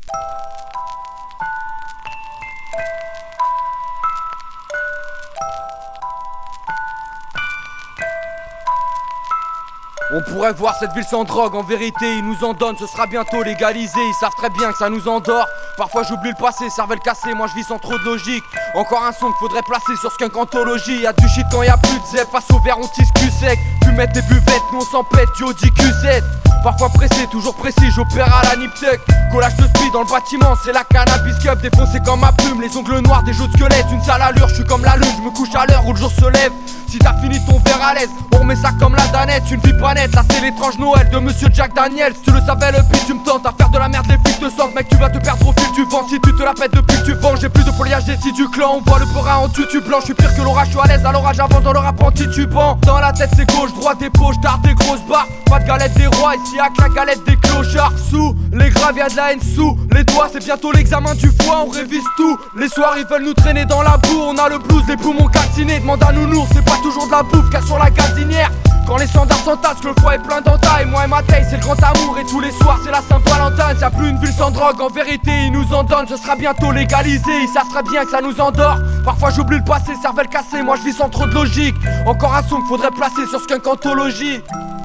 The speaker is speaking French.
On pourrait voir cette ville sans drogue, en vérité ils nous en donnent, ce sera bientôt légalisé. Ils savent très bien que ça nous endort. Parfois j'oublie le passé, cervelle cassée, moi je vis sans trop de logique. Encore un son qu'il faudrait placer sur Skunk Anthology. Y'a du shit quand y'a plus de zep, face au verre on tisse cul sec. Fumette et buvettes, nous on s'en pète, du Audi Q7. Parfois pressé, toujours précis, j'opère à la Niptech. Collage de speed dans le bâtiment, c'est la cannabis cup. Défoncé comme ma plume, les ongles noirs, des jeux de squelettes. Une sale allure, je suis comme la lune, je me couche à l'heure où le jour se lève. Si t'as fini ton verre à l'aise, on remet ça comme la danette. Une vie pas nette, là c'est l'étrange Noël de Monsieur Jack Daniels. Si tu le savais le pire, tu me tentes à faire de la merde, les flics te sentent. Mec tu vas te perdre au fil du vent, si tu te la pètes depuis que tu vends. J'ai plus de foliage des si du clan, on voit le peurat en tutu blanc. Je suis pire que l'orage, je suis à l'aise, à l'orage j'avance dans le rap en titubant. Dans la tête c'est gauche, droite des poches, d'art des grosses barres. Pas de galette des rois, ici à la galette des clochards. Sous les graves y'a de la haine sous les doigts, c'est bientôt l'examen du foie, on révise tout. Les soirs ils veulent nous traîner dans la boue, on a le blues, les poumons calcinés. Demande à nounours, c'est pas toujours de la bouffe qu'il y a sur la gazinière. Quand les standards s'entassent, que le foie est plein d'entailles. Moi et ma taille c'est le grand amour et tous les soirs c'est la Saint-Valentin. Y'a plus une ville sans drogue, en vérité ils nous en donnent. Ce sera bientôt légalisé, ils savent très bien que ça nous endort. Parfois j'oublie le passé, cervelle cassée, moi je vis sans trop de logique. Encore un son qu'il faudrait placer sur Skunk Anthology.